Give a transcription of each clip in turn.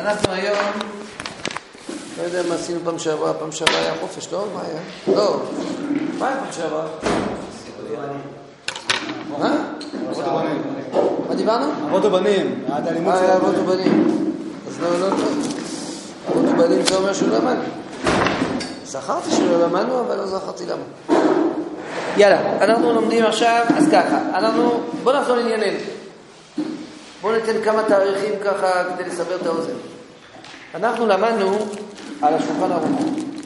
אנחנו היום, לא יודע מה עשינו פעם שעברה היה חופש, לא? מה היה? לא, מה היה פעם שעברה? מה דיברנו? אבות ובנים. היה אבות ובנים. אז לא טוב. אבות ובנים זה אומר שלא למדנו. זכרתי שלא למדנו, אבל לא זכרתי למה. יאללה, אנחנו לומדים עכשיו, אז ככה, בוא נחזור לענייננו. בואו ניתן כמה תאריכים ככה כדי לסבר את האוזן. אנחנו למדנו על השולחן ערוך.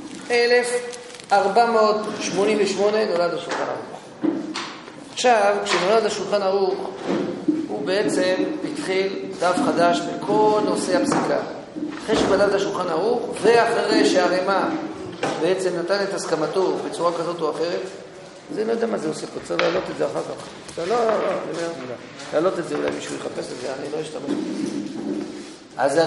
1488 נולד השולחן ערוך. עכשיו, כשנולד השולחן ערוך, הוא בעצם התחיל דף חדש בכל נושא הפסיקה. אחרי שבדק השולחן ערוך, ואחרי שהרמ"א בעצם נתן את הסכמתו בצורה כזאת או אחרת, זה לא יודע מה זה עושה פה, צריך להעלות את זה אחר כך. לא, להעלות את זה, אולי מישהו יחפש את זה, אני לא אשתמש בזה. אז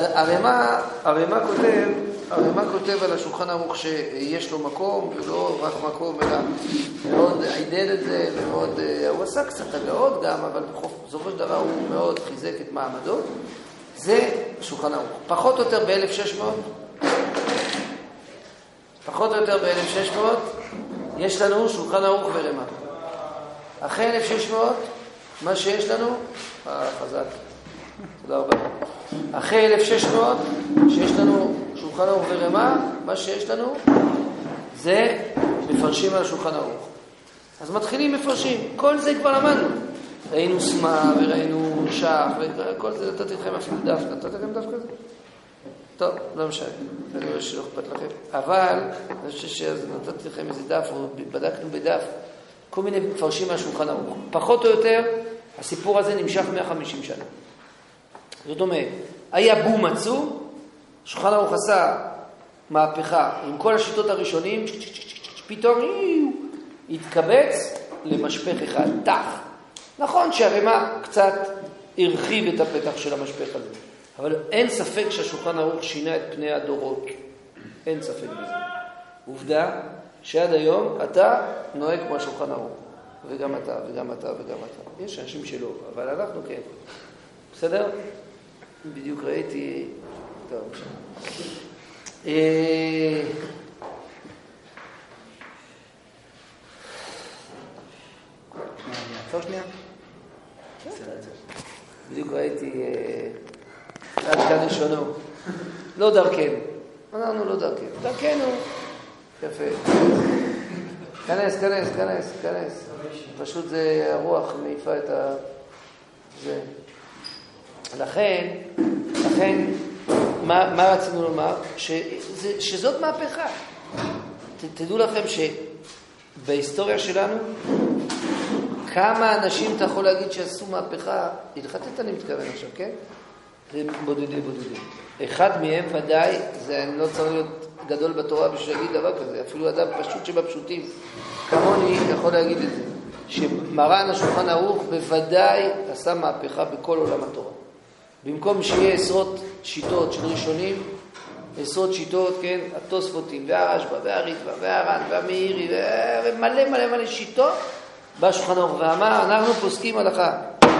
הרמ"א כותב על השולחן ערוך שיש לו מקום, ולא רק מקום, אלא מאוד עידד את זה, ומאוד, הוא עשה קצת הגאות גם, אבל בסופו של דבר הוא מאוד חיזק את מעמדו. זה השולחן ערוך. פחות או יותר ב-1600, יש לנו שולחן ערוך ורמ"א. אחרי 1600, מה שיש לנו, חזק, תודה רבה. אחרי 1600, שיש לנו שולחן ערוך ורמ"א, מה שיש לנו, זה מפרשים על השולחן ערוך. אז מתחילים מפרשים, כל זה כבר למדנו. ראינו סמה וראינו שח, וכל זה נתתי לכם אפילו דף, נתתי לכם דף כזה? טוב, לא משנה, אני רואה שלא אכפת לכם. אבל, אני חושב שנתתי לכם איזה דף, או בדקנו בדף, כל מיני מפרשים על השולחן ערוך. פחות או יותר, הסיפור הזה נמשך 150 שנה. זאת אומרת, היה בום עצום, השולחן ערוך עשה מהפכה עם כל השיטות הראשונים, פתאום התקבץ למשפך אחד, תח. נכון שהרמ"א קצת הרחיב את הפתח של המשפך הזה, אבל אין ספק שהשולחן ערוך שינה את פני הדורות. אין ספק בזה. עובדה שעד היום אתה נוהג כמו השולחן ערוך. וגם אתה, וגם אתה, וגם אתה. יש אנשים שלא, אבל אנחנו כן. בסדר? בדיוק ראיתי... טוב, נעצור שנייה? בדיוק ראיתי... עד כאן ראשונו. לא דרכנו. אנחנו לא דרכנו. דרכנו. יפה. כנס. פשוט זה הרוח מעיפה את ה... זה. לכן, מה רצינו לומר? שזאת מהפכה. תדעו לכם שבהיסטוריה שלנו, כמה אנשים אתה יכול להגיד שעשו מהפכה, הלכתית אני מתכוון עכשיו, כן? זה בודדים. אחד מהם ודאי, אני לא צריך להיות גדול בתורה בשביל להגיד דבר כזה, אפילו אדם פשוט שבפשוטים, כמוני יכול להגיד את זה, שמרן השולחן ערוך בוודאי עשה מהפכה בכל עולם התורה. במקום שיהיה עשרות שיטות של ראשונים, עשרות שיטות, כן, התוספותים, והרשב"א, והריטב"א, והר"ן, והמאירי, ומלא שיטות, בא שולחן ערוך ואמר, אנחנו פוסקים הלכה.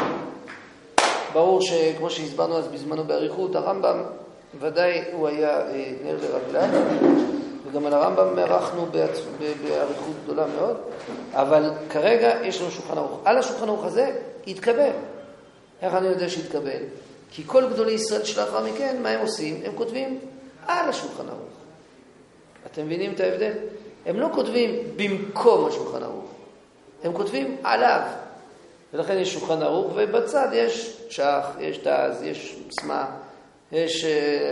ברור שכמו שהסברנו אז בזמנו באריכות, הרמב"ם ודאי הוא היה נר לרגליו, וגם על הרמב"ם ערכנו באריכות גדולה מאוד, אבל כרגע יש לנו שולחן ערוך. על השולחן ערוך הזה התקבל. איך אני יודע שהתקבל? כי כל גדולי ישראל שלאחר מכן, מה הם עושים? הם כותבים על השולחן ערוך. אתם מבינים את ההבדל? הם לא כותבים במקום השולחן ערוך. הם כותבים עליו. ולכן יש שולחן ערוך, ובצד יש שח, יש תז, יש סמה, יש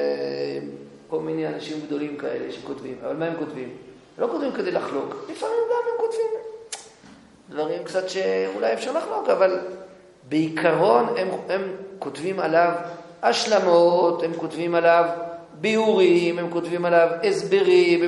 כל מיני אנשים גדולים כאלה שכותבים. אבל מה הם כותבים? הם לא כותבים כדי לחלוק. לפעמים גם הם כותבים דברים קצת שאולי אפשר לחלוק, אבל בעיקרון הם כותבים עליו השלמות, הם כותבים עליו ביאורים, הם כותבים עליו הסברים,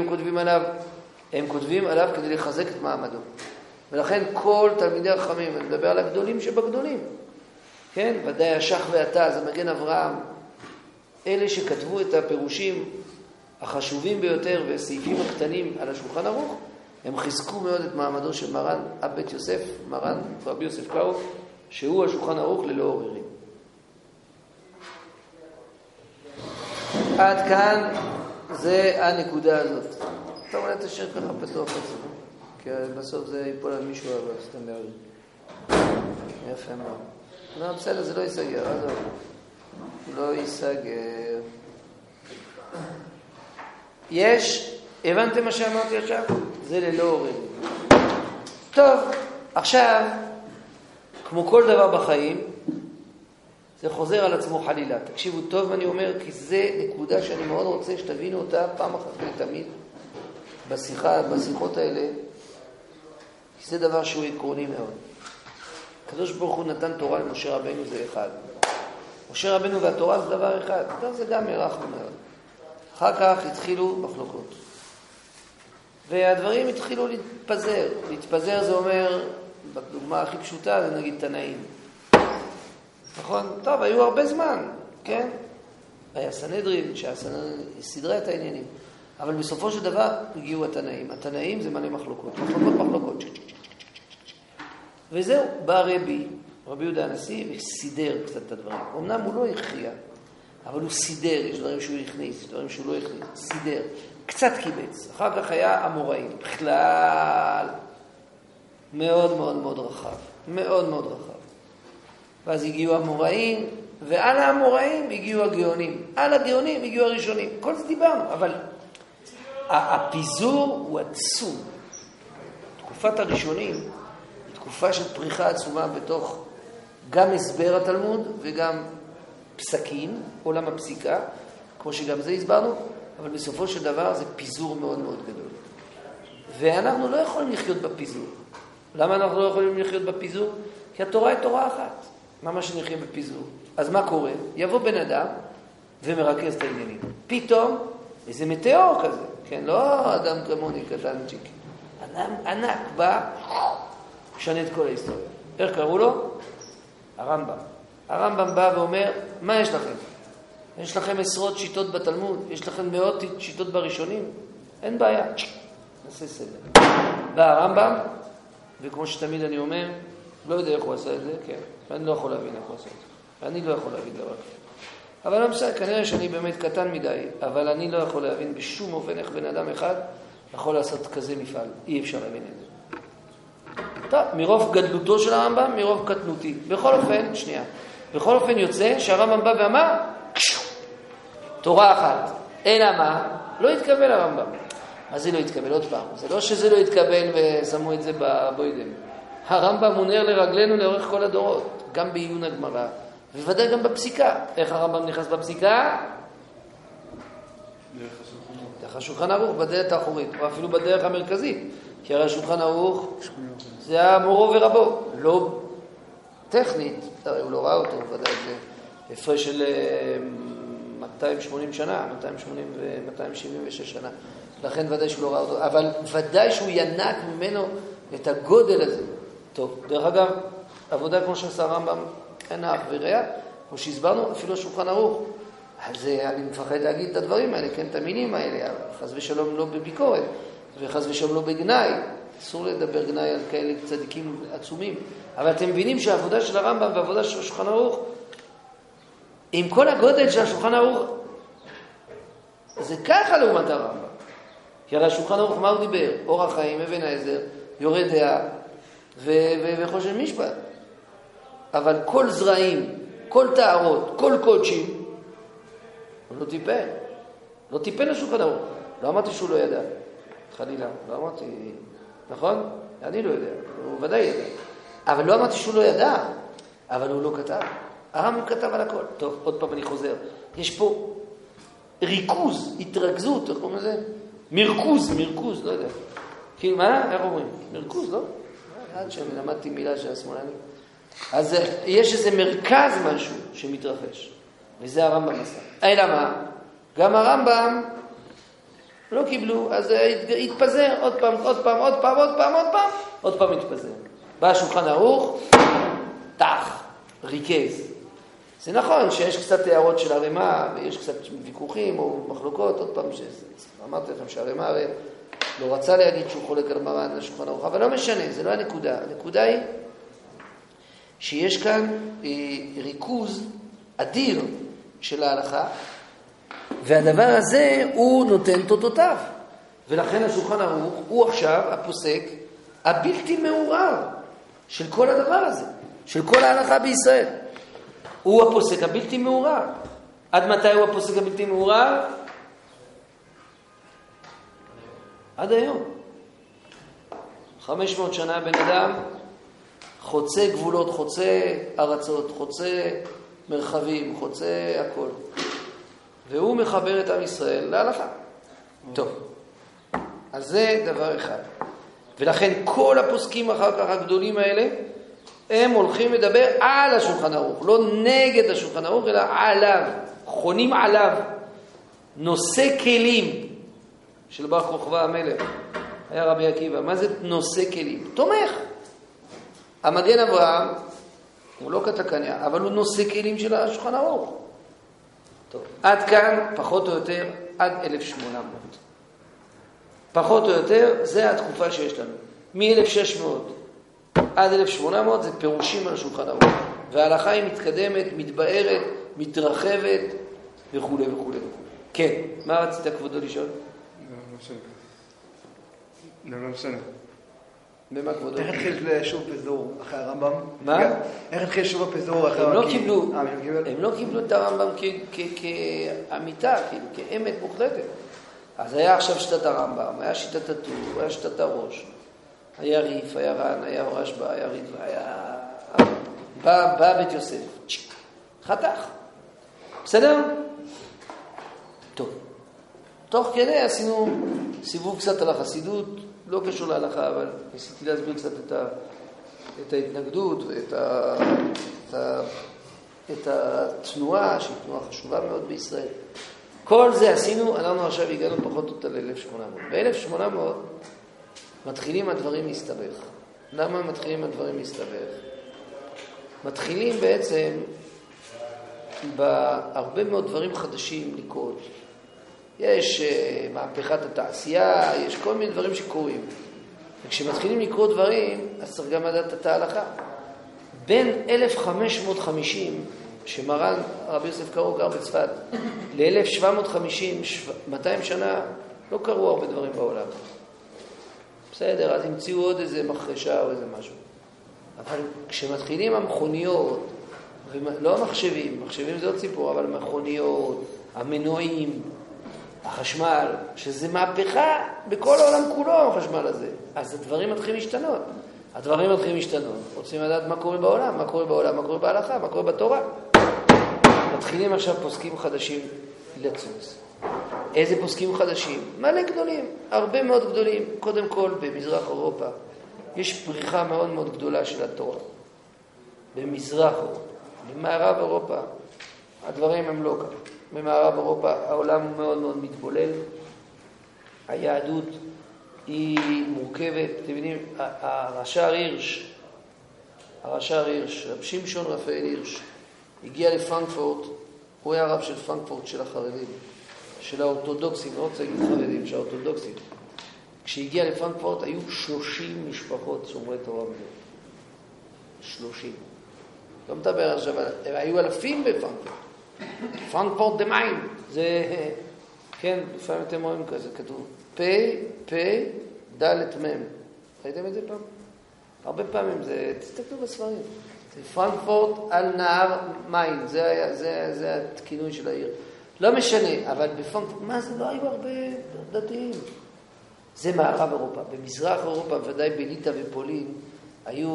הם כותבים עליו כדי לחזק את מעמדו. ולכן כל תלמידי החכמים, אני מדבר על הגדולים שבגדולים, כן? ודאי השח והתז, המגן אברהם, אלה שכתבו את הפירושים החשובים ביותר והסעיפים הקטנים על השולחן ערוך, הם חיזקו מאוד את מעמדו של מרן אב בית יוסף, מרן רבי יוסף קארו, שהוא השולחן ערוך ללא עוררין. עד כאן זה הנקודה הזאת. אתה אולי תשאיר ככה פתוח את זה, כי בסוף זה ייפול על מישהו, אבל סתם מאוד. יפה מאוד. לא, בסדר, זה לא ייסגר, לא ייסגר. יש, הבנתם מה שאמרתי עכשיו? זה ללא עוררין. טוב, עכשיו, כמו כל דבר בחיים, זה חוזר על עצמו חלילה. תקשיבו טוב, אני אומר, כי זה נקודה שאני מאוד רוצה שתבינו אותה פעם אחת ולתמיד בשיחות האלה, כי זה דבר שהוא עקרוני מאוד. הקדוש ברוך הוא נתן תורה למשה רבנו, זה אחד. משה רבנו והתורה זה דבר אחד. זה גם מרחנו מאוד. אחר כך התחילו מחלוקות. והדברים התחילו להתפזר. להתפזר זה אומר, בדוגמה הכי פשוטה, זה נגיד תנאים. נכון? טוב, היו הרבה זמן, כן? היה סנהדרין, שהסנהדרין סידרה את העניינים. אבל בסופו של דבר הגיעו התנאים. התנאים זה מלא מחלוקות. מחלוקות. וזהו, בא רבי יהודה הנשיא, וסידר קצת את הדברים. אמנם הוא לא הכריע, אבל הוא סידר, יש דברים שהוא הכניס, יש דברים שהוא לא הכניס, סידר. קצת קיבץ. אחר כך היה אמוראים. בכלל, מאוד מאוד מאוד רחב. מאוד מאוד רחב. ואז הגיעו המוראים, ועל האמוראים הגיעו הגאונים. על הגאונים הגיעו הראשונים. כל זה דיברנו, אבל הפיזור הוא עצום. תקופת הראשונים, תקופה של פריחה עצומה בתוך גם הסבר התלמוד וגם פסקים, עולם הפסיקה, כמו שגם זה הסברנו, אבל בסופו של דבר זה פיזור מאוד מאוד גדול. ואנחנו לא יכולים לחיות בפיזור. למה אנחנו לא יכולים לחיות בפיזור? כי התורה היא תורה אחת. מה שנחיה בפיזור? אז מה קורה? יבוא בן אדם ומרכז את העניינים. פתאום איזה מטאור כזה, כן? לא אדם כמוני קטנצ'יק. אדם ענק בא, משנה את כל ההיסטוריה. איך קראו לו? הרמב"ם. הרמב"ם בא ואומר, מה יש לכם? יש לכם עשרות שיטות בתלמוד, יש לכם מאות שיטות בראשונים, אין בעיה. נעשה סדר. בא הרמב"ם, וכמו שתמיד אני אומר, לא יודע איך הוא עשה את זה, כן, ואני לא יכול להבין איך הוא עשה את זה. ואני לא יכול להבין דבר כזה. אבל לא משנה, כנראה שאני באמת קטן מדי, אבל אני לא יכול להבין בשום אופן איך בן אדם אחד יכול לעשות כזה מפעל. אי אפשר להבין את זה. טוב, מרוב גדלותו של הרמב"ם, מרוב קטנותי. בכל אופן יוצא שהרמב"ם בא ואמר, תורה אחת. אלא מה? לא התקבל הרמב"ם. מה זה לא התקבל? עוד פעם. זה לא שזה לא התקבל ושמו את זה בבוידם. הרמב"ם הוא נר לרגלינו לאורך כל הדורות, גם בעיון הגמרא, ובוודאי גם בפסיקה. איך הרמב"ם נכנס בפסיקה? דרך השולחן ערוך, בדלת האחורית, או אפילו בדרך המרכזית. כי הרי השולחן ערוך זה היה מורו ורבו, לא טכנית, הוא לא ראה אותו, ודאי זה הפרש של 280 שנה, 280 ו-276 שנה, לכן ודאי שהוא לא ראה אותו, אבל ודאי שהוא ינק ממנו את הגודל הזה. טוב, דרך אגב, עבודה כמו שעשה הרמב"ם אין אח ורע, כמו שהסברנו, אפילו השולחן ערוך. אז אני מפחד להגיד את הדברים האלה, כן, את המינים האלה, חס ושלום לא בביקורת, וחס ושלום לא בגנאי, אסור לדבר גנאי על כאלה צדיקים עצומים, אבל אתם מבינים שהעבודה של הרמב"ם והעבודה של השולחן ערוך, עם כל הגודל של השולחן ערוך, זה ככה לעומת הרמב"ם. כי הרי השולחן ערוך מה הוא דיבר? אורח חיים, אבן העזר, יורד דעה, וחושן משפט. אבל כל זרעים, כל טהרות, כל קודשים, הוא לא טיפל. לא טיפל לשולחן ערוך. לא אמרתי שהוא לא ידע. חלילה, לא אמרתי, נכון? אני לא יודע, הוא ודאי ידע. אבל לא אמרתי שהוא לא ידע, אבל הוא לא כתב. הרמב"ם כתב על הכל. טוב, עוד פעם אני חוזר. יש פה ריכוז, התרכזות, איך קוראים לזה? מרכוז, לא יודע. כי מה? איך אומרים? מרכוז, לא? עד שאני למדתי מילה של השמאלני. אז יש איזה מרכז משהו שמתרחש. וזה הרמב"ם עשה. אלא מה? גם הרמב"ם לא קיבלו, אז התפזר עוד פעם התפזר. בא השולחן ערוך, ריכז. זה נכון שיש קצת הערות של הרמ"א, ויש קצת ויכוחים או מחלוקות, עוד פעם אמרתי לכם שהרמ"א הרי לא רצה להגיד שהוא חולק על מרן השולחן ערוך, אבל לא משנה, זה לא הנקודה. הנקודה היא שיש כאן ריכוז אדיר של ההלכה, והדבר הזה הוא נותן תותותיו. ולכן השולחן ערוך הוא עכשיו הפוסק הבלתי מעורער של כל הדבר הזה, של כל ההלכה בישראל. הוא הפוסק הבלתי מעורער. עד מתי הוא הפוסק הבלתי מעורער? עד היום. 500 שנה בן אדם חוצה גבולות, חוצה ארצות, חוצה מרחבים, חוצה הכל. והוא מחבר את עם ישראל להלכה. טוב. אז זה דבר אחד. ולכן כל הפוסקים אחר כך הגדולים האלה, הם הולכים לדבר על השולחן ערוך, לא נגד השולחן ערוך, אלא עליו, חונים עליו. נושא כלים של בר כוכבא המלך, היה רבי עקיבא. מה זה נושא כלים? תומך. המגן אברהם, הוא לא קטקניה, אבל הוא נושא כלים של השולחן ערוך. טוב, עד כאן, פחות או יותר, עד 1800. פחות או יותר, זה התקופה שיש לנו. מ-1600 עד 1800 זה פירושים על השולחן ערוך. וההלכה היא מתקדמת, מתבארת, מתרחבת וכו' וכו'. כן, מה רצית כבודו לשאול? לא משנה. במה כבודו? איך התחיל שוב פיזור אחרי הרמב"ם? מה? איך התחיל שוב הפיזור אחרי הרמב"ם? הם לא קיבלו את הרמב"ם כאמיתה, כאמת מוחלטת. אז היה עכשיו שיטת הרמב"ם, היה שיטת הטור, היה שיטת הראש, היה ריף, היה רן, היה רשב"א, היה רידווה, היה... בא בית יוסף, חתך. בסדר? טוב. תוך כדי עשינו סיבוב קצת על החסידות, לא קשור להלכה, אבל ניסיתי להסביר קצת את ההתנגדות את התנועה, שהיא תנועה חשובה מאוד בישראל. כל זה עשינו, אנחנו עכשיו הגענו פחות או יותר ל-1800. ב-1800 מתחילים הדברים להסתבך. למה מתחילים הדברים להסתבך? מתחילים בעצם בהרבה מאוד דברים חדשים לקרות. יש מהפכת התעשייה, יש כל מיני דברים שקורים. וכשמתחילים לקרות דברים, אז צריך גם לדעת את ההלכה. בין 1550, שמרן רבי יוסף קארו גר בצפת, ל-1750, 200 שנה, לא קרו הרבה דברים בעולם. בסדר, אז המציאו עוד איזה מחרשה או איזה משהו. אבל כשמתחילים המכוניות, לא המחשבים, מחשבים זה עוד סיפור, אבל המכוניות, המנועים, החשמל, שזה מהפכה בכל העולם כולו, החשמל הזה. אז הדברים מתחילים להשתנות. הדברים מתחילים להשתנות. רוצים לדעת מה קורה בעולם, מה קורה בעולם, מה קורה בהלכה, מה קורה בתורה. מתחילים עכשיו פוסקים חדשים לצוץ. איזה פוסקים חדשים? מלא גדולים, הרבה מאוד גדולים. קודם כל, במזרח אירופה, יש פריחה מאוד מאוד גדולה של התורה. במזרח אירופה. במערב אירופה, הדברים הם לא ככה. במערב אירופה העולם הוא מאוד מאוד מתבולל. היהדות היא מורכבת. אתם יודעים, הרש"ר הירש, רב שמשון רפאל הירש, הגיע לפרנקפורט. הוא היה רב של פרנקפורט של החרדים, של האורתודוקסים, לא רוצה להגיד חרדים, של האורתודוקסים. כשהגיע לפרנקפורט היו 30 משפחות שומרי תורה בזה. 30. לא מדבר עכשיו, היו אלפים בפרנקפורט. פרנקפורט דה מיין. זה, כן, לפעמים אתם רואים כזה, כתוב פ' ד' מ'. ראיתם את זה פעם? הרבה פעמים, זה, תסתכלו בספרים. זה פרנקפורט על נהר מיין, זה הכינוי של העיר. לא משנה, אבל בפרנקפורט, מה זה? לא היו הרבה דתיים. זה מערב אירופה. במזרח אירופה, ודאי בליטא ופולין, היו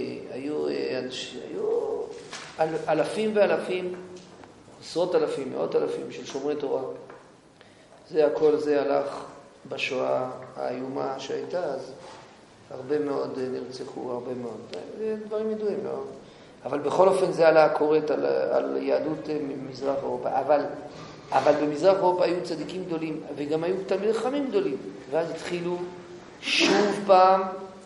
אלפים ואלפים, עשרות אלפים, מאות אלפים של שומרי תורה. זה הכל, זה הלך בשואה האיומה שהייתה אז. הרבה מאוד נרצחו, הרבה מאוד. זה דברים ידועים, לא? אבל בכל אופן זה עלה הקוראת על יהדות מזרח אירופה. אבל במזרח אירופה היו צדיקים גדולים, וגם היו תלמידי חכמים גדולים. ואז התחילו שוב פעם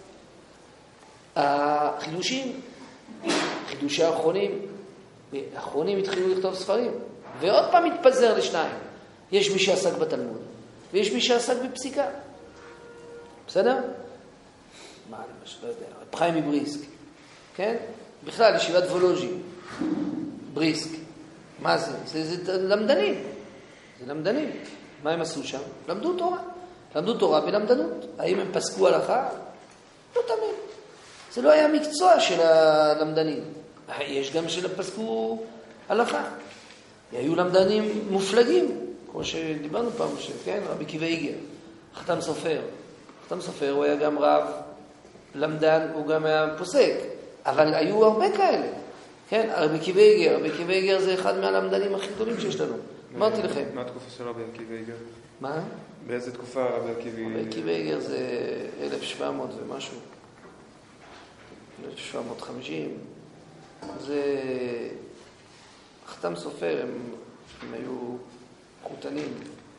החידושים, חידושי האחרונים התחילו לכתוב ספרים, ועוד פעם התפזר לשניים. יש מי שעסק בתלמוד, ויש מי שעסק בפסיקה. בסדר? מה, למשל, לא יודע, רב חיים מבריסק, כן? בכלל, ישיבת וולוז'ין, בריסק. מה זה? זה למדנים. זה למדנים. מה הם עשו שם? למדו תורה. למדו תורה בלמדנות. האם הם פסקו הלכה? לא תמיד. זה לא היה מקצוע של הלמדנים. יש גם שפסקו הלכה. היו למדנים מופלגים, כמו שדיברנו פעם, כן? רבי עקיבא איגר, חתם סופר. חתם סופר הוא היה גם רב, למדן, הוא גם היה פוסק. אבל היו הרבה כאלה. כן? רבי עקיבא איגר. רבי עקיבא איגר זה אחד מהלמדנים הכי גדולים שיש לנו. אמרתי לכם. מה התקופה של רבי עקיבא איגר? מה? באיזה תקופה רבי עקיבא איגר? רבי עקיבא איגר זה 1700 ומשהו. 1750. זה חתם סופר, הם היו חותנים.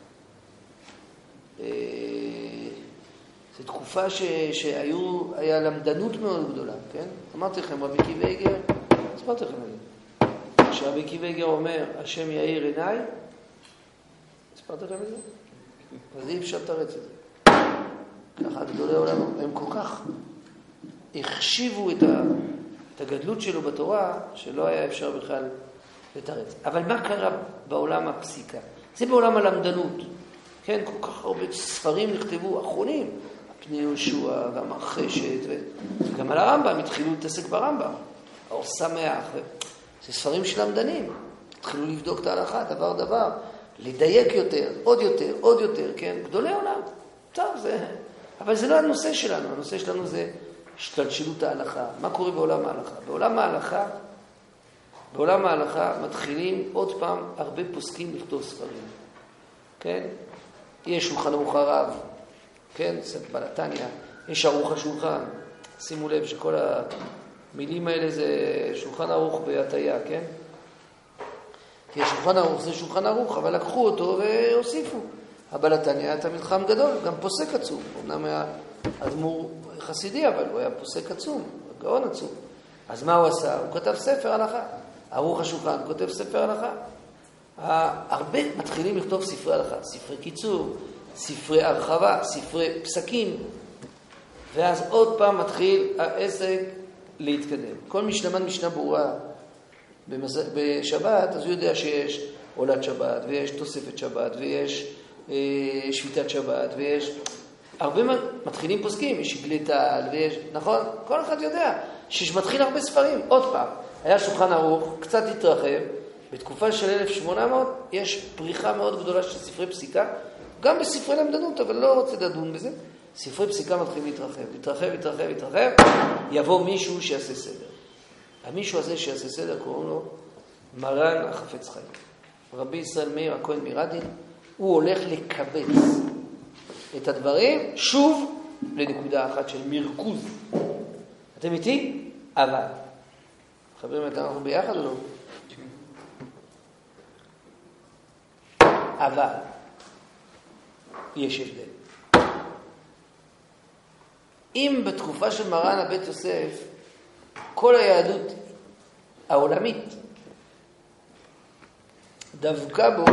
זו תקופה שהיה למדנות מאוד גדולה, כן? אמרתי לכם, רבי עקיבא איגר, הסברתי לכם את זה. כשרבי עקיבא איגר אומר, השם יאיר עיניי, הסברתי לכם את זה? אז אי אפשר לתרץ את זה. ככה גדולי העולם, הם כל כך החשיבו את הגדלות שלו בתורה, שלא היה אפשר בכלל לתרץ. אבל מה קרה בעולם הפסיקה? זה בעולם הלמדנות. כן, כל כך הרבה ספרים נכתבו, אחרונים, פני יהושע, גם החשת, וגם על הרמב"ם, התחילו להתעסק ברמב"ם. האור שמח, זה ספרים של למדנים. התחילו לבדוק את ההלכה, דבר, לדייק יותר, עוד יותר, כן, גדולי עולם. טוב, אבל זה לא הנושא שלנו, הנושא שלנו זה השתלשלות ההלכה. מה קורה בעולם ההלכה? בעולם ההלכה מתחילים עוד פעם הרבה פוסקים לכתוב ספרים. כן? יש שולחן ערוך הרב, כן? בעל התניא, יש ערוך השולחן. שימו לב שכל המילים האלה זה שולחן ערוך בהטיה, כן? כי השולחן ערוך זה שולחן ערוך, אבל לקחו אותו והוסיפו. הבעל התניא היה תלמיד חכם גדול, גם פוסק עצום. אמנם היה אדמו"ר חסידי, אבל הוא היה פוסק עצום, גאון עצום. אז מה הוא עשה? הוא כתב ספר הלכה. ערוך השולחן כותב ספר הלכה. הרבה מתחילים לכתוב ספרי הלכה, ספרי קיצור, ספרי הרחבה, ספרי פסקים, ואז עוד פעם מתחיל העסק להתקדם. כל מי שלמד משנה ברורה בשבת, אז הוא יודע שיש עולת שבת, ויש תוספת שבת, ויש שביתת שבת, ויש הרבה מתחילים פוסקים, יש שגלטל, ויש, נכון? כל אחד יודע שמתחיל הרבה ספרים. עוד פעם, היה שולחן ערוך, קצת התרחב, בתקופה של 1800 יש פריחה מאוד גדולה של ספרי פסיקה, גם בספרי למדנות, אבל לא רוצה לדון בזה. ספרי פסיקה מתחילים להתרחב, יבוא מישהו שיעשה סדר. המישהו הזה שיעשה סדר קוראים לו מרן החפץ חיים. רבי ישראל מאיר הכהן מרדין, הוא הולך לקבץ את הדברים שוב לנקודה אחת של מרכוז. אתם איתי? אבל. חברים, אנחנו ביחד או לא? אבל. יש הבדל. אם בתקופה של מרן הבית יוסף, כל היהדות העולמית דווקא בו,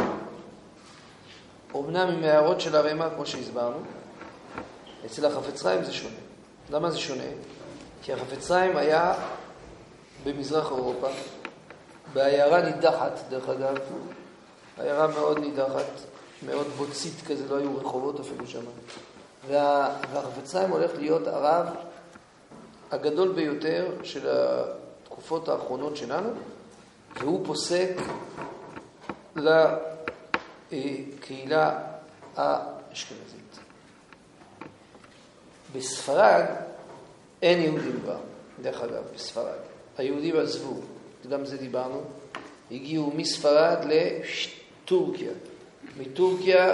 אומנם עם הערות של הרמ"א, כמו שהסברנו, אצל החפץ חיים זה שונה. למה זה שונה? כי החפץ חיים היה במזרח אירופה, בעיירה נידחת, דרך אגב, עיירה מאוד נידחת, מאוד בוצית כזה, לא היו רחובות אפילו שם. והחפץ חיים הולך להיות הרב הגדול ביותר של התקופות האחרונות שלנו, והוא פוסק לקהילה האשכנזית. בספרד אין יהודים כבר, דרך אגב, בספרד. היהודים עזבו, גם זה דיברנו, הגיעו מספרד לטורקיה. מטורקיה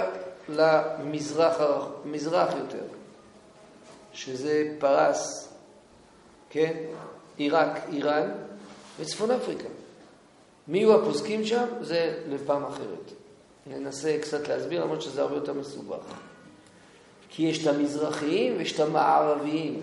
למזרח יותר, שזה פרס, כן? עיראק, איראן וצפון אפריקה. מי יהיו הפוסקים שם? זה לפעם אחרת. ננסה קצת להסביר, למרות שזה הרבה יותר מסובך. כי יש את המזרחיים ויש את המערביים.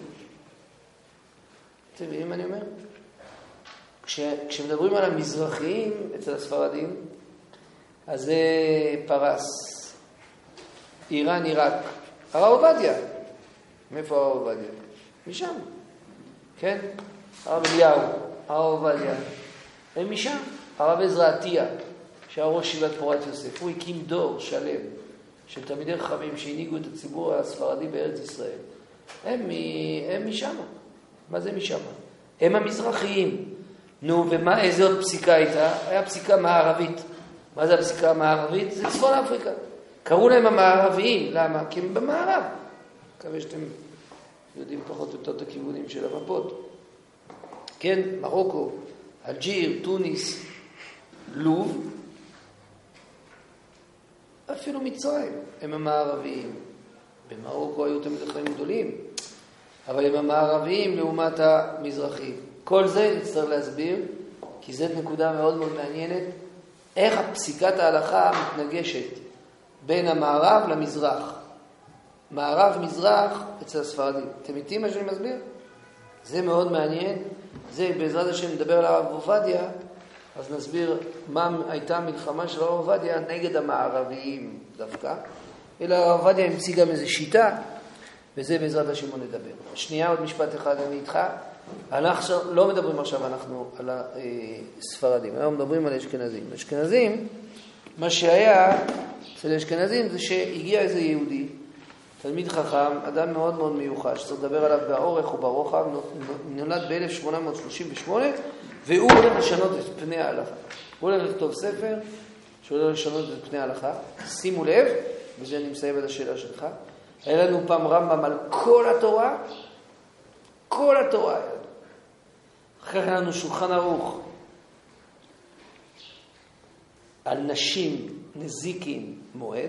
אתם מבינים מה אני אומר? כשמדברים על המזרחיים אצל הספרדים, אז זה פרס, איראן, עיראק. הרב עובדיה. מאיפה הרב עובדיה? משם. כן? הרב אליהו, הרב עובדיה. הם משם. הרב עזרא עטיה, שהיה ראש ישיבת פורת יוסף. הוא הקים דור שלם של תלמידי חכמים שהנהיגו את הציבור הספרדי בארץ ישראל. הם משם. מה זה משם? הם המזרחיים. נו, איזה עוד פסיקה הייתה? היה פסיקה מערבית. מה זה הפסיקה המערבית? זה צפון אפריקה. קראו להם המערביים. למה? כי הם במערב. מקווה שאתם יודעים פחות או יותר את הכיוונים של המפות. כן, מרוקו, אלג'יר, טוניס, לוב, אפילו מצרים, הם המערביים. במרוקו היו תמיד חיים גדולים, אבל הם המערביים לעומת המזרחים. כל זה נצטרך להסביר, כי זו נקודה מאוד מאוד מעניינת, איך הפסיקת ההלכה מתנגשת בין המערב למזרח. מערב-מזרח אצל הספרדים. אתם איתי מה שאני מסביר? זה מאוד מעניין. זה בעזרת השם נדבר על הרב עובדיה, אז נסביר מה הייתה המלחמה של הרב עובדיה נגד המערביים דווקא. אלא הרב עובדיה המציא גם איזו שיטה, וזה בעזרת השם בוא נדבר. שנייה, עוד משפט אחד אני איתך. אנחנו לא מדברים עכשיו אנחנו על הספרדים, אנחנו מדברים על אשכנזים. אשכנזים, מה שהיה אצל אשכנזים זה שהגיע איזה יהודי, תלמיד חכם, אדם מאוד מאוד מיוחד, שצריך לדבר עליו באורך וברוחב, נולד ב-1838, והוא הולך לשנות את פני ההלכה. הוא הולך לכתוב ספר, שהולך לשנות את פני ההלכה. שימו לב, וזה אני מסיים את השאלה שלך, היה לנו פעם רמב"ם על כל התורה, כל התורה היה לנו. אחר כך היה לנו שולחן ערוך, על נשים, נזיקין, מועד,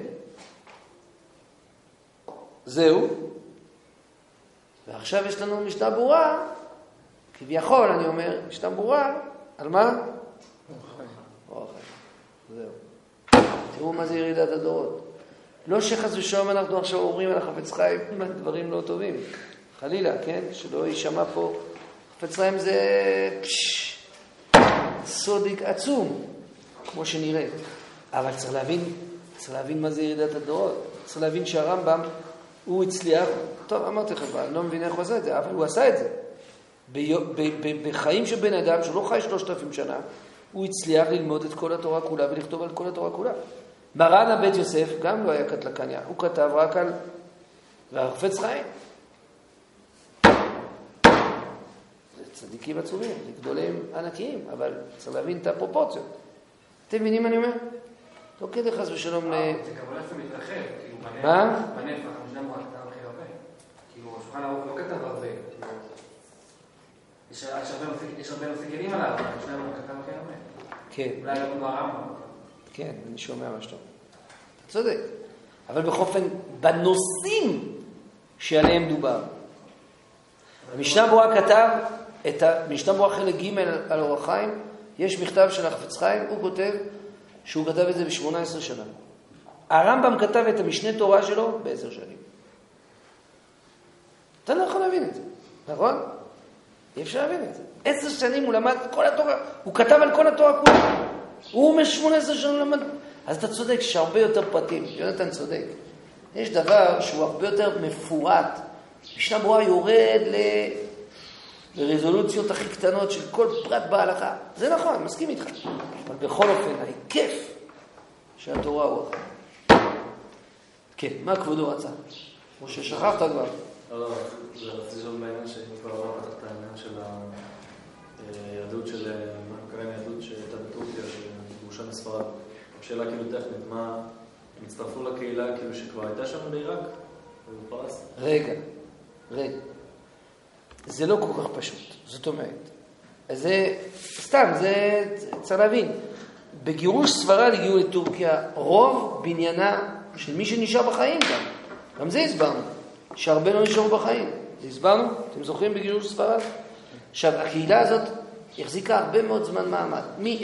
זהו. ועכשיו יש לנו משנה ברורה, כביכול אני אומר, משנה ברורה, על מה? אורח חיים. זהו. תראו מה זה ירידת הדורות. לא שחס ושלום אנחנו עכשיו אומרים על החפץ חיים דברים לא טובים. חלילה, כן? שלא יישמע פה. חפץ חיים זה סודיק עצום, כמו שנראה. אבל צריך להבין מה זה ירידת הדורות. צריך להבין שהרמב"ם הוא הצליח, טוב, אמרתי לך, אני לא מבין איך הוא עשה את זה, אבל הוא עשה את זה. בחיים של בן אדם, שהוא לא חי 3,000 שנה, הוא הצליח ללמוד את כל התורה כולה ולכתוב על כל התורה כולה. מרן הבית יוסף גם לא היה קטלקניה, הוא כתב רק על החפץ חיים. זה צדיקים עצומים, זה גדולים ענקיים, אבל צריך להבין את הפרופורציות. אתם מבינים מה אני אומר? לא כדי חס ושלום זה קבלה זה מתרחב, כאילו מה? בנפח, המשנה מורה כתב הכי הרבה. כאילו, השולחן ערוך לא כתב הרבה. יש הרבה נושא גלים עליו, המשנה מורה כתב הכי הרבה. כן. אולי לא כמו הרמב"ם. כן, אני שומע מה שאתה אומר. אתה צודק. אבל בכל בנושאים שעליהם דובר. המשנה ברורה כתב, המשנה ברורה חלק ג' על אורח חיים, יש מכתב של החפץ חיים, הוא כותב שהוא כתב את זה ב-18 שנה. הרמב"ם כתב את המשנה תורה שלו ב10 שנים. אתה לא יכול להבין את זה, נכון? אי אפשר להבין את זה. 10 שנים הוא למד כל התורה, הוא כתב על כל התורה כולה. הוא אומר 18 שנים למד. אז אתה צודק שהרבה יותר פרטים, יונתן צודק. יש דבר שהוא הרבה יותר מפורט. משנה ברורה יורד לרזולוציות הכי קטנות של כל פרט בהלכה. זה נכון, אני מסכים איתך. אבל בכל אופן, ההיקף שהתורה הוא אחר. כן, מה כבודו רצה? כמו ששכחת כבר. לא, זה רציתי לשאול בעניין שאם כבר אמרת את העניין של היהדות של, מה קוראים היהדות שהייתה בטורקיה, שגורשה מספרד. שאלה כאילו טכנית, מה, הם הצטרפו לקהילה כאילו שכבר הייתה שם בעיראק? ובפרס? רגע. זה לא כל כך פשוט, זאת אומרת. זה, סתם, זה צריך להבין. בגירוש ספרד הגיעו לטורקיה רוב בניינה של מי שנשאר בחיים גם. גם זה הסברנו. שהרבה לא נשארו בחיים. זה הסברנו? אתם זוכרים בגירוש ספרד? עכשיו, הקהילה הזאת החזיקה הרבה מאוד זמן מעמד.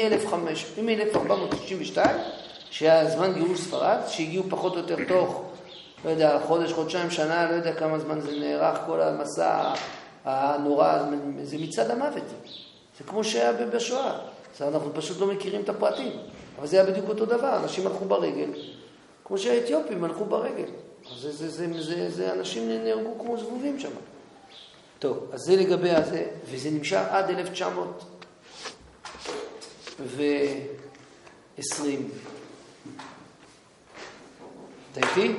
מ-1492, שהיה זמן גירוש ספרד, שהגיעו פחות או יותר תוך, לא יודע, חודש, חודשיים, שנה, לא יודע כמה זמן זה נערך, כל המסע הנורא, זה מצד המוות. זה כמו שהיה בשואה. אנחנו פשוט לא מכירים את הפרטים. אבל זה היה בדיוק אותו דבר. אנשים הלכו ברגל, כמו שהאתיופים הלכו ברגל. אז זה אנשים נהרגו כמו זבובים שם. טוב, אז זה לגבי הזה, וזה נמשך עד 1900 1920. אתה איתי?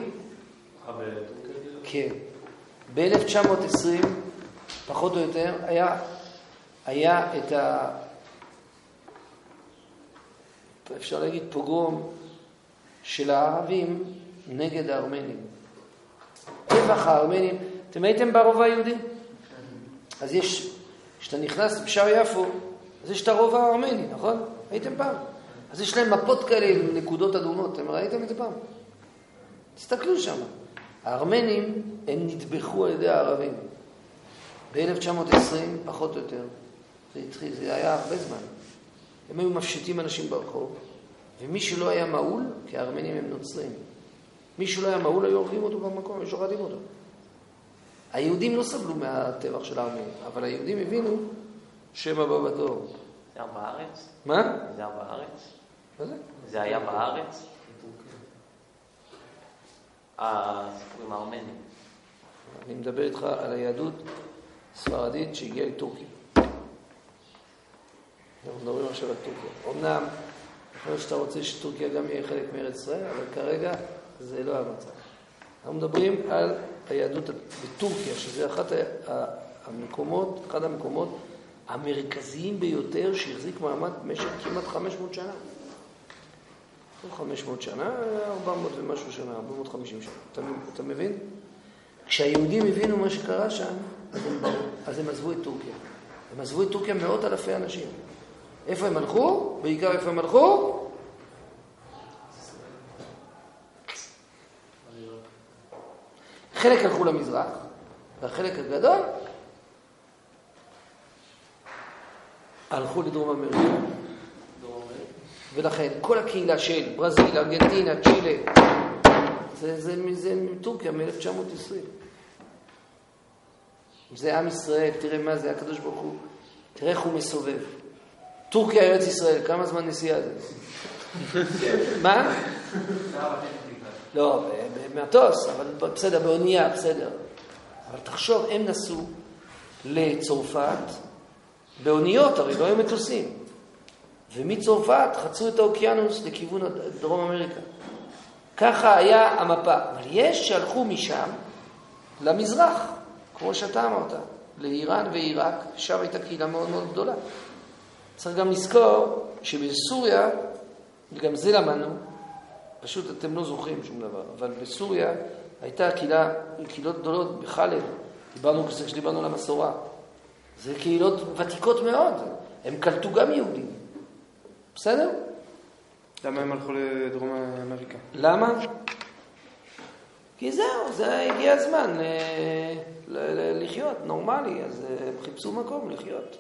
כן. ב-1920, פחות או יותר, היה את אפשר להגיד פוגרום של הערבים נגד הארמנים. טבח הארמנים, אתם הייתם ברובע היהודי? אז כשאתה נכנס בשער יפו, אז יש את הרובע הארמני, נכון? הייתם פעם? אז יש להם מפות כאלה עם נקודות אדומות, אתם ראיתם את זה פעם? תסתכלו שם. הארמנים הם נטבחו על ידי הערבים. ב-1920, פחות או יותר. זה היה הרבה זמן. הם היו מפשיטים אנשים ברחוב, ומי שלא היה מעול, כי הארמנים הם נוצרים, מי שלא היה מעול היו הורגים אותו במקום, היו שוחטים אותו. היהודים לא סבלו מהטבח של הארמנים, אבל היהודים הבינו שהם הבא בתור. זה היה בארץ? מה? זה היה בארץ? מה זה? זה היה בארץ? הסיפורים הארמנים. אני מדבר איתך על היהדות הספרדית שהגיעה לטורקיה. אנחנו מדברים עכשיו על טורקיה. אמנם, יכול להיות שאתה רוצה שטורקיה גם יהיה חלק מארץ ישראל, אבל כרגע זה לא המצב. אנחנו מדברים על היהדות בטורקיה, שזה אחד המקומות המרכזיים ביותר שהחזיק מעמד במשך כמעט 500 שנה. לא 500 שנה, 400 ומשהו שנה, 450 שנה. אתה מבין? כשהיהודים הבינו מה שקרה שם, אז הם עזבו את טורקיה. הם עזבו את טורקיה מאות אלפי אנשים. איפה הם הלכו? בעיקר איפה הם הלכו? חלק הלכו למזרח, והחלק הגדול הלכו לדרום אמריקה. ולכן כל הקהילה של ברזיל, ארגנטינה, צ'ילה, זה מטורקיה מ-1920. זה עם ישראל, תראה מה זה, הקדוש ברוך הוא, תראה איך הוא מסובב. טורקיה, ארץ ישראל, כמה זמן נסיעה זה? מה? לא, במטוס, אבל בסדר, באונייה, בסדר. אבל תחשוב, הם נסעו לצרפת באוניות, הרי לא היו מטוסים. ומצרפת חצו את האוקיינוס לכיוון דרום אמריקה. ככה היה המפה. אבל יש שהלכו משם למזרח, כמו שאתה אמרת, לאיראן ועיראק, שם הייתה קהילה מאוד מאוד גדולה. צריך גם לזכור שבסוריה, וגם זה למדנו, פשוט אתם לא זוכרים שום דבר, אבל בסוריה הייתה קהילות גדולות בחלב, כשדיברנו על המסורה. זה קהילות ותיקות מאוד, הם קלטו גם יהודים. בסדר? למה הם הלכו לדרום אמריקה? למה? כי זהו, זה הגיע הזמן לחיות, נורמלי, אז הם חיפשו מקום לחיות.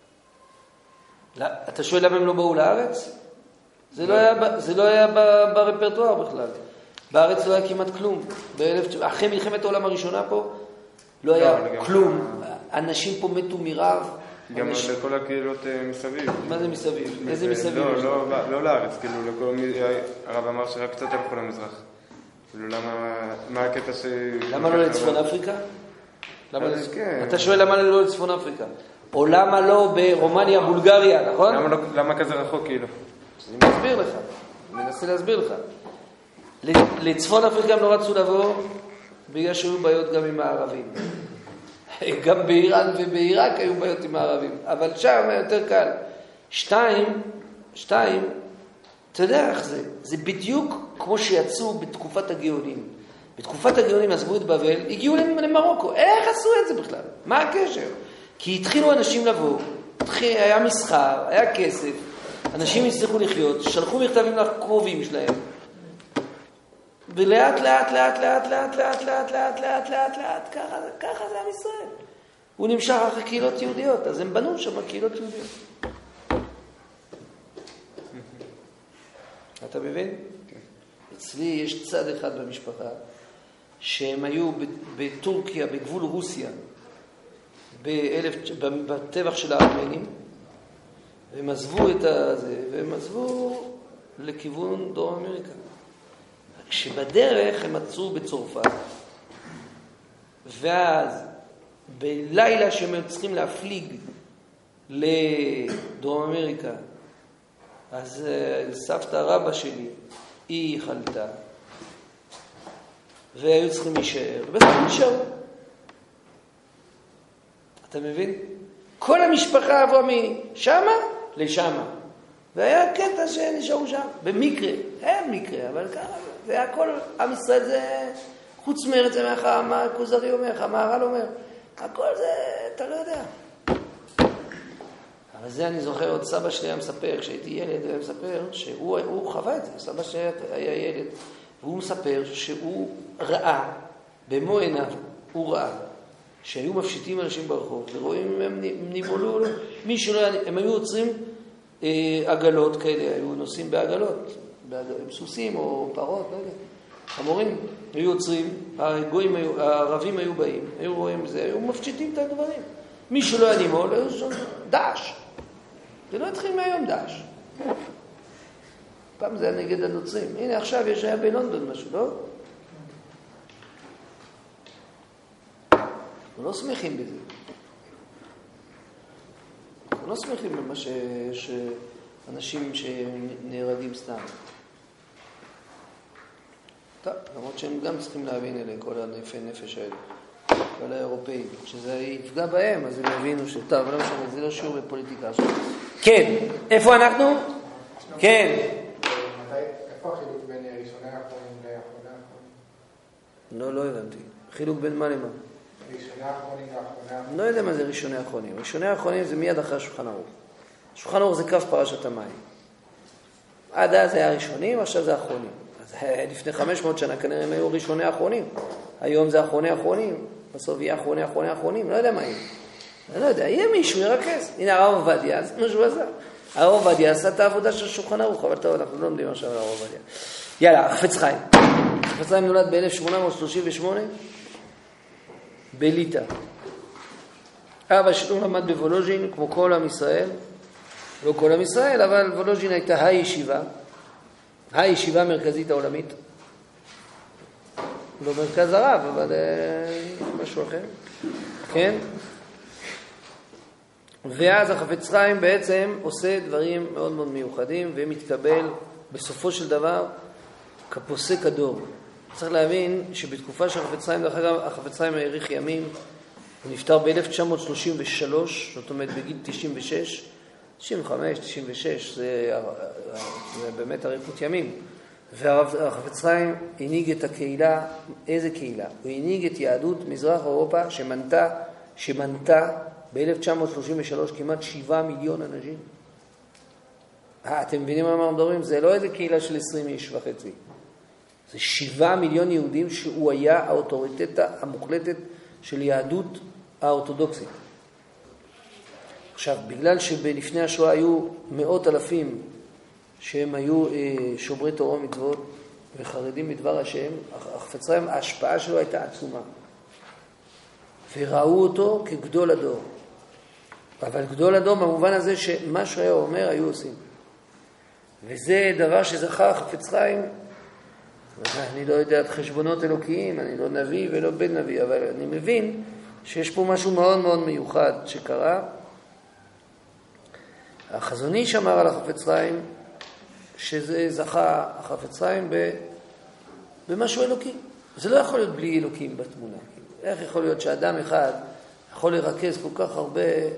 אתה שואל למה הם לא באו לארץ? זה לא היה ברפרטואר בכלל. בארץ לא היה כמעט כלום. אחרי מלחמת העולם הראשונה פה לא היה כלום. אנשים פה מתו מרעב. גם לכל הקהילות מסביב. מה זה מסביב? איזה מסביב? לא לארץ, כאילו, הרב אמר שרק קצת הלכו למזרח. כאילו, מה הקטע ש... למה לא לצפון אפריקה? אתה שואל למה לא לצפון אפריקה? או למה לא ברומניה, בולגריה, נכון? למה כזה רחוק, כאילו? אני מסביר לך, אני מנסה להסביר לך. לצפון אפריקה הם לא רצו לבוא, בגלל שהיו בעיות גם עם הערבים. גם באיראן ובעיראק היו בעיות עם הערבים, אבל שם היה יותר קל. שתיים, אתה יודע איך זה? זה בדיוק כמו שיצאו בתקופת הגאונים. בתקופת הגאונים עזבו את בבל, הגיעו למרוקו. איך עשו את זה בכלל? מה הקשר? כי התחילו אנשים לבוא, היה מסחר, היה כסף, אנשים הצליחו לחיות, שלחו מכתבים לקרובים שלהם, ולאט לאט לאט לאט לאט לאט לאט לאט לאט לאט לאט ככה זה עם ישראל. הוא נמשך אחרי קהילות יהודיות, אז הם בנו שם קהילות יהודיות. אתה מבין? אצלי יש צד אחד במשפחה שהם היו בטורקיה, בגבול רוסיה, בטבח של הארמנים, והם עזבו את זה, והם עזבו לכיוון דרום אמריקה. כשבדרך הם עצרו בצרפת, ואז בלילה שהם צריכים להפליג לדרום אמריקה, אז סבתא רבא שלי, היא חלתה, והיו צריכים להישאר, ובסוף נשארו. אתה מבין? כל המשפחה עברה משמה לשמה. והיה קטע שנשארו שם, במקרה, אין מקרה, אבל ככה, זה היה כל עם ישראל, זה חוץ מארץ המלך, מה הכוזרי אומר, מה הר"ל אומר, הכל זה, אתה לא יודע. אבל זה אני זוכר, עוד סבא שלי היה מספר, כשהייתי ילד, הוא היה מספר שהוא חווה את זה, סבא שלי היה ילד, והוא מספר שהוא ראה, במו עיניו, הוא ראה, שהיו מפשיטים אנשים ברחוב, ורואים הם ניבולו, מישהו לא היה, הם היו עוצרים עגלות כאלה, היו נוסעים בעגלות, סוסים או פרות, לא יודע. חמורים היו עוצרים, הערבים היו באים, היו רואים זה, היו מפשיטים את הדברים. מישהו לא היה נימול, היו שם דש. זה לא התחיל מהיום דש. פעם זה היה נגד הנוצרים. הנה עכשיו היה בלונדון משהו, לא? אנחנו לא שמחים בזה. אנחנו לא שמחים במה שאנשים שנהרגים סתם. טוב, למרות שהם גם צריכים להבין אלה, כל הנפי נפש האלה, כל האירופאים. כשזה יפגע בהם, אז הם יבינו שטוב, לא משנה, זה לא שיעור בפוליטיקה. כן, איפה אנחנו? כן. איפה החילוק בין ראשוני האחרונים לאחרוני האחרונים? לא הבנתי. חילוק בין מה למה? ראשוני האחרונים לאחרוני. לא יודע מה זה ראשוני האחרונים. ראשוני האחרונים זה מיד אחרי השולחן ערוך. השולחן ערוך זה קו פרשת המים. עד אז היה ראשונים, עכשיו זה האחרונים. אז לפני 500 שנה כנראה הם היו ראשוני האחרונים. היום זה האחרוני האחרונים. בסוף יהיה אחרוני האחרונים. לא יודע מה יהיה. אני לא יודע, יהיה מישהו ירכז. הנה הרב עובדיה, זה משהו עשה. הרב עובדיה עשה את העבודה של שולחן ערוך, אבל טוב, אנחנו לא לומדים עכשיו על הרב עובדיה. יאללה, החפץ חיים. החפץ חיים נולד ב-1838 בליטא. אבא שלו למד בוולוז'ין, כמו כל עם ישראל. לא כל עם ישראל, אבל וולוז'ין הייתה הישיבה המרכזית העולמית. לא מרכז הרב, אבל משהו אחר. כן? ואז החפץ חיים בעצם עושה דברים מאוד מאוד מיוחדים, ומתקבל בסופו של דבר כפוסק הדור. צריך להבין שבתקופה של החפץ חיים, דרך אגב, החפץ חיים האריך ימים, הוא נפטר ב-1933, זאת אומרת בגיל 96, 95, 96, זה באמת אריכות ימים. והחפץ חיים הנהיג את הקהילה, איזה קהילה? הוא הנהיג את יהדות מזרח אירופה שמנתה ב-1933 כמעט 7 מיליון אנשים. אתם מבינים על מה מדברים? זה לא איזה קהילה של 20 איש וחצי. זה 7 מיליון יהודים שהוא היה האוטוריטטה המוחלטת של יהדות האורתודוקסית. עכשיו, בגלל שבלפני השואה היו מאות אלפים שהם היו שומרי תורה ומצוות וחרדים בדבר השם, החפץ חיים, ההשפעה שלו הייתה עצומה. וראו אותו כגדול הדור. אבל גדול הדור במובן הזה שמה שהיה אומר היו עושים. וזה דבר שזכה החפץ חיים, אני לא יודע את חשבונות אלוקיים, אני לא נביא ולא בן נביא, אבל אני מבין שיש פה משהו מאוד מאוד מיוחד שקרה. החזון איש אמר על החפץ חיים שזה זכה החפץ חיים במשהו אלוקי. זה לא יכול להיות בלי אלוקים בתמונה. איך יכול להיות שאדם אחד יכול לרכז כל כך הרבה,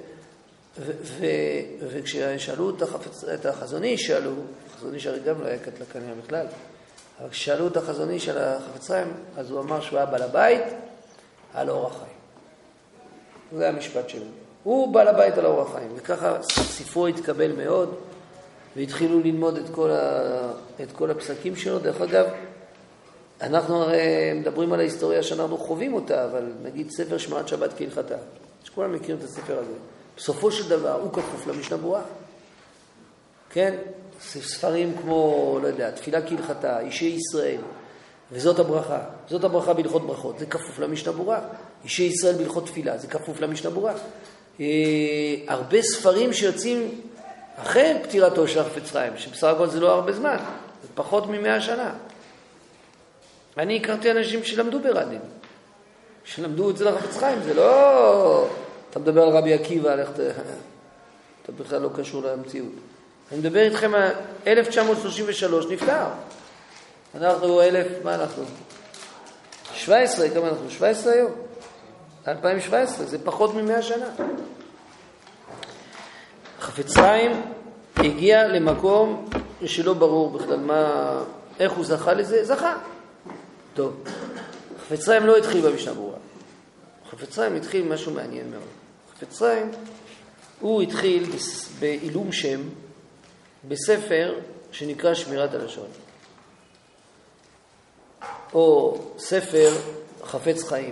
וכששאלו את החזון איש, החזון איש הרי גם לא היה קטלקניה בכלל, אבל כששאלו את החזון איש על החפץ חיים, אז הוא אמר שהוא היה בעל הבית על אור החיים. זה המשפט שלו. הוא בעל הבית על אור החיים, וככה ספרו התקבל מאוד, והתחילו ללמוד את כל הפסקים שלו. דרך אגב, אנחנו הרי מדברים על ההיסטוריה שאנחנו חווים אותה, אבל נגיד ספר שמירת שבת כהלכתה, שכולם מכירים את הספר הזה. בסופו של דבר הוא כפוף למשנה ברורה. כן? ספרים כמו, לא יודע, תפילה כהלכתה, אישי ישראל, וזאת הברכה. זאת הברכה בהלכות ברכות, זה כפוף למשנה ברורה. אישי ישראל בהלכות תפילה, זה כפוף למשנה ברורה. הרבה ספרים שיוצאים אחרי פטירתו של החפץ חיים, שבסך הכל זה לא הרבה זמן, זה פחות מ100 שנה. אני הכרתי אנשים שלמדו ברדין, שלמדו אצל החפץ חיים, זה לא... אתה מדבר על רבי עקיבא, אתה בכלל לא קשור למציאות. אני מדבר איתכם על 1933 נפטר. אנחנו מה אנחנו? 17, כמה אנחנו? 17 היום. 2017, זה פחות מ100 שנה. חפץ חיים הגיע למקום שלא ברור בכלל איך הוא זכה לזה, זכה. טוב, חפץ חיים לא התחיל במשנה ברורה. חפץ חיים התחיל משהו מעניין מאוד. חפץ חיים, הוא התחיל בעילום שם, בספר שנקרא שמירת הלשון. או ספר חפץ חיים.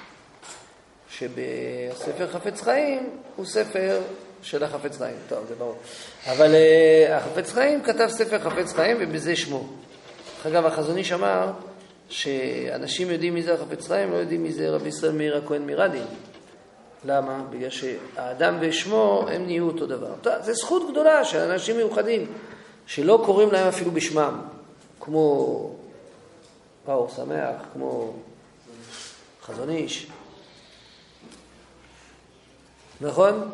שבספר חפץ חיים הוא ספר של החפץ חיים. טוב, זה ברור. אבל החפץ חיים כתב ספר חפץ חיים ובזה שמו. אגב, החזון איש אמר שאנשים יודעים מי זה החפץ חיים, לא יודעים מי זה רבי ישראל מאיר הכהן מרדין. למה? בגלל שהאדם ושמו הם נהיו אותו דבר. זה זכות גדולה של אנשים מיוחדים שלא קוראים להם אפילו בשמם, כמו אור שמח, כמו חזון איש. נכון?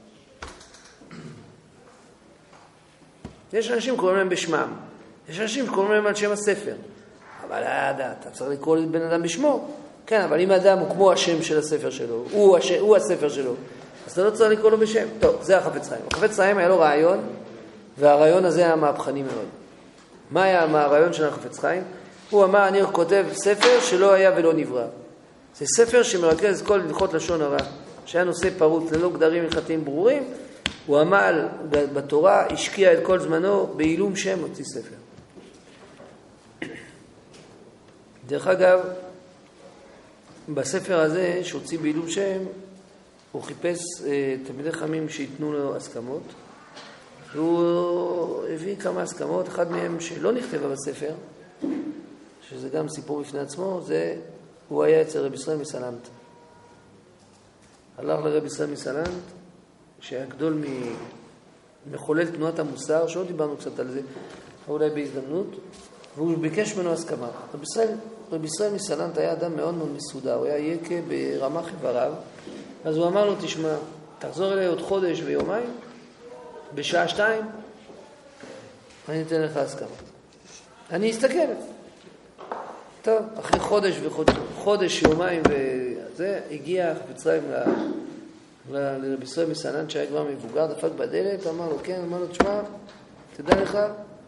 יש אנשים שקוראים להם בשמם, יש אנשים שקוראים להם על שם הספר. אבל אתה צריך לקרוא לבן אדם בשמו. כן, אבל אם האדם הוא כמו השם של הספר שלו, הוא הספר שלו, אז אתה לא צריך לקרוא לו בשם. טוב, זה החפץ חיים. החפץ חיים היה לו רעיון, והרעיון הזה היה מהפכני מאוד. מה היה הרעיון של החפץ חיים? הוא אמר, אני כותב ספר שלא היה ולא נברא. זה ספר שמרכז כל הלכות לשון הרע, שהיה נושא פרוץ, ללא גדרים הלכתיים ברורים. הוא עמל בתורה, השקיע את כל זמנו, בעילום שם הוציא ספר. דרך אגב, בספר הזה שהוציא בעילום שם, הוא חיפש תלמידי חכמים שיתנו לו הסכמות. והוא הביא כמה הסכמות, אחד מהם שלא נכתבה בספר, שזה גם סיפור בפני עצמו, זה הוא היה אצל רבי ישראל מסלנט. הלך לרבי ישראל מסלנט, שהיה גדול מחולל תנועת המוסר, שעוד דיברנו קצת על זה, אולי בהזדמנות, והוא ביקש ממנו הסכמה. רבי ישראל מסלנט היה אדם מאוד מאוד מסודר, הוא היה יקה ברמ"ח איבריו, אז הוא אמר לו, תשמע, תחזור אליי עוד חודש ויומיים, בשעה 2, אני אתן לך הסכמה. אני אסתכל. טוב, אחרי חודש, יומיים וזה, הגיע חפץ חיים לרבי ישראל מסלנט שהיה כבר מבוגר, דפק בדלת, אמר לו, כן, אמר לו, תשמע, תדע לך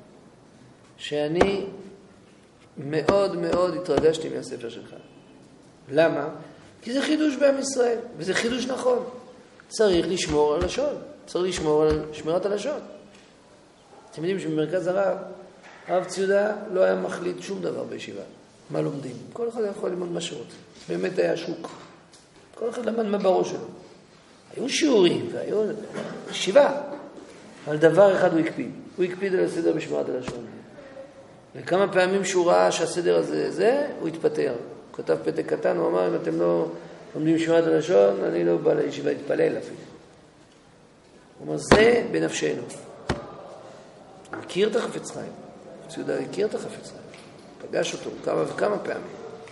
שאני מאוד מאוד התרגשתי מהספר שלך. למה? כי זה חידוש בעם ישראל, וזה חידוש נכון. צריך לשמור על לשון, צריך לשמור על שמירת הלשון. אתם יודעים שבמרכז הרב ציודה לא היה מחליט שום דבר בישיבה. מה לומדים? כל אחד יכול ללמוד מה שרוצה. באמת היה שוק. כל אחד למד מה בראש שלו. היו שיעורים והיו ישיבה. על דבר אחד הוא הקפיד. הוא הקפיד על הסדר בשמירת הלשון. וכמה פעמים שהוא ראה שהסדר הזה, הוא התפטר. הוא כתב פתק קטן, הוא אמר, אם אתם לא לומדים שמירת הלשון, אני לא בא לישיבה להתפלל אפילו. הוא אומר, זה בנפשנו. הוא הכיר את החפץ חיים. ציודה הכיר את החפץ חיים. פגש אותו כמה וכמה פעמים.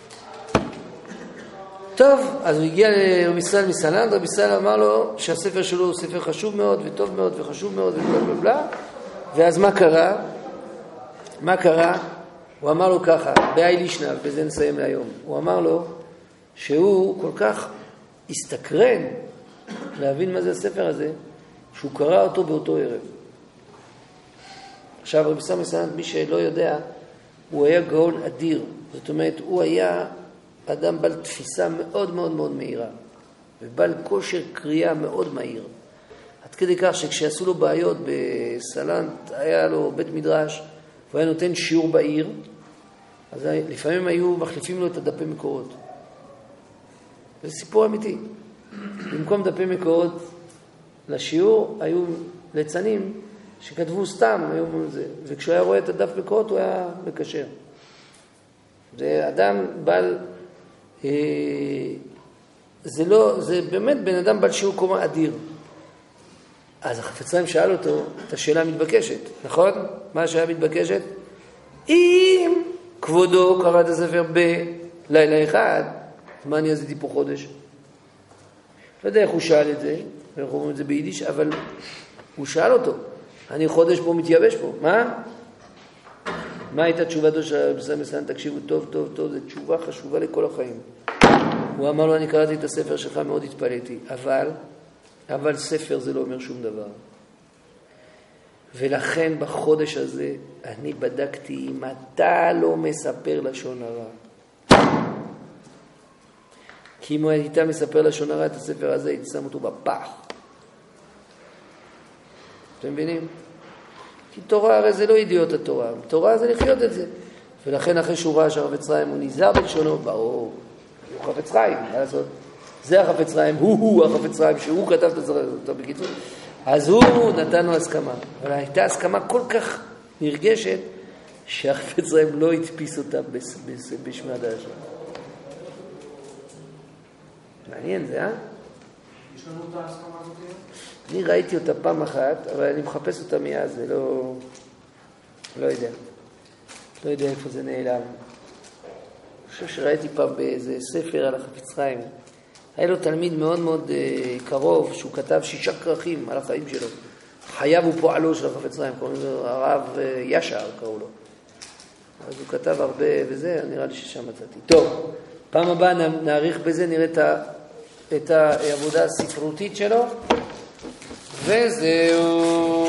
טוב, אז הוא הגיע לרבי ישראל מסלנט, רבי ישראל אמר לו שהספר שלו הוא ספר חשוב מאוד וטוב מאוד וחשוב מאוד ובלה בלה בלה. ואז מה קרה? מה קרה? הוא אמר לו ככה, בהאי לישנא, ובזה נסיים להיום. הוא אמר לו שהוא כל כך הסתקרן להבין מה זה הספר הזה, שהוא קרא אותו באותו ערב. עכשיו רבי ישראל מסלנט, מי שלא יודע, הוא היה גאון אדיר. זאת אומרת, הוא היה אדם בעל תפיסה מאוד מאוד מאוד מהירה, ובעל כושר קריאה מאוד מהיר. עד כדי כך שכשעשו לו בעיות בסלנט, היה לו בית מדרש, הוא היה נותן שיעור בעיר, אז לפעמים היו מחליפים לו את הדפי מקורות. זה סיפור אמיתי. במקום דפי מקורות לשיעור, היו ליצנים שכתבו סתם, וכשהוא היה רואה את הדף מקורות, הוא היה מקשר. זה אדם בעל, זה באמת בן אדם בעל שיעור קומה אדיר. אז החפץ חיים שאל אותו את השאלה המתבקשת, נכון? מה השאלה המתבקשת? אם כבודו קרא את הספר בלילה אחד, מה אני עשיתי פה חודש? לא יודע איך הוא שאל את זה, אנחנו אומרים את זה ביידיש, אבל הוא שאל אותו, אני חודש פה מתייבש פה. מה הייתה תשובתו של הרב ישראל מסלנט? תקשיבו טוב, טוב, טוב, זו תשובה חשובה לכל החיים. הוא אמר לו, אני קראתי את הספר שלך, מאוד התפלאתי, אבל ספר זה לא אומר שום דבר. ולכן בחודש הזה אני בדקתי אם אתה לא מספר לשון הרע. כי אם הוא הייתה מספר לשון הרע את הספר הזה, הייתי שם אותו בפח. אתם מבינים? כי תורה הרי זה לא ידיעות התורה, תורה זה לחיות את זה. ולכן אחרי שהוא ראה שהחפץ חיים הוא נזהר בלשונו, ברור, הוא חפץ חיים, מה לעשות? זה החפץ חיים, הוא החפץ חיים, שהוא כתב את זה בקיצור. אז הוא נתן לו הסכמה, אבל הייתה הסכמה כל כך נרגשת, שהחפץ חיים לא הדפיס אותה בשמי הדעה שלו. מעניין זה, יש לנו את ההסכמה הזאת? אני ראיתי אותה פעם אחת, אבל אני מחפש אותה מאז, זה לא יודע. לא יודע איפה זה נעלם. אני חושב שראיתי פעם באיזה ספר על החפץ חיים. היה לו תלמיד מאוד מאוד קרוב, שהוא כתב 6 כרכים על החיים שלו. חייו ופועלו של החפץ חיים, קוראים לו הרב ישר, קראו לו. אז הוא כתב הרבה וזה, נראה לי ששם מצאתי. טוב, פעם הבאה נעריך בזה, נראה את העבודה הספרותית שלו. וזהו.